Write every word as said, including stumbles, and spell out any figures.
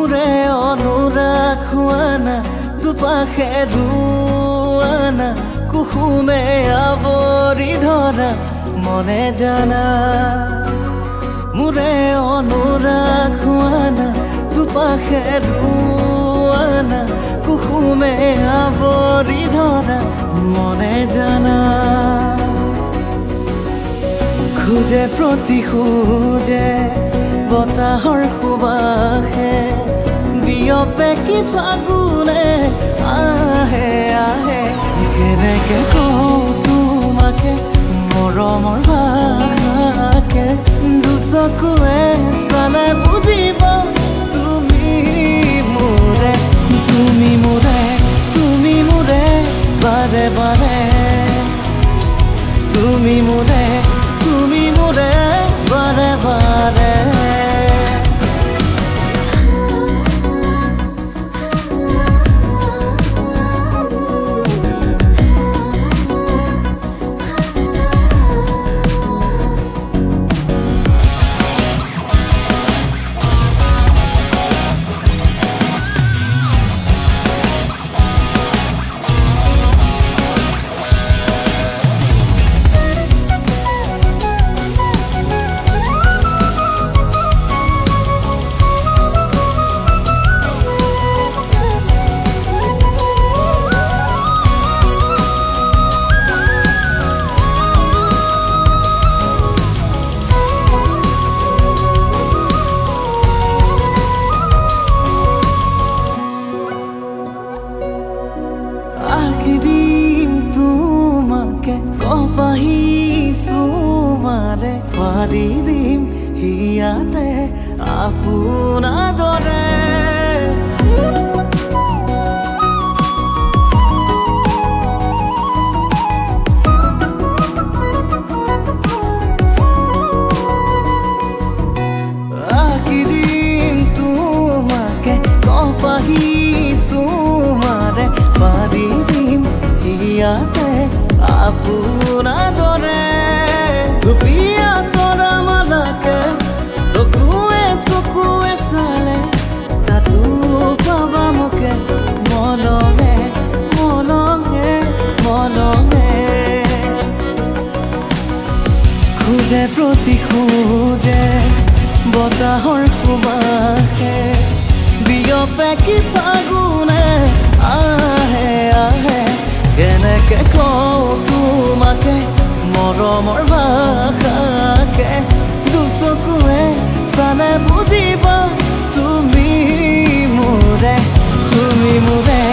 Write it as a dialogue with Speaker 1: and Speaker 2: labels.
Speaker 1: মোৰে অনুৰাগ হোৱানা দুপাশে ৰুৱানা কুসুমে আৱৰি ধৰা মনে জানা মোৰে অনুৰাগ হোৱানা দুপাশে ৰুৱানা কুসুমে আৱৰি ধৰা মনে জানা খুজে প্ৰতি খুজে বতাহৰ সুবাসে বিয়পে কি ফাগুনে আহে আহে কেনেকে কওঁ তোমাকে মৰমৰ ভাষাকে দুচকুৱে চালে বুজিব তুমি মোৰে তুমি মোৰে তুমি মোৰে বাৰে বাৰে তুমি মোৰে তুমি মোৰে বাৰে বাৰে দিম তোমাকে কপাহিছো মাৰে পাৰি দিম হিয়াতে আপোনা দৰে আকি দিম তোমাকে কপাহিছো মাৰে পাৰি ইয়াতে আপোনা দৰে ধুপিয়া তৰা মালাকে চকুৱে চকুৱে চালে তাতো পাবা মোকে মননে মননে মননে খুজে প্ৰতি খুজে বতাহৰ সুবাসে বিয়পে কি ফাগুনে আহে আহে কেনেকে কওঁ তোমাকে মৰমৰ ভাষাকে দুচকুৱে চালে বুজিব তুমি মোৰে তুমি মোৰে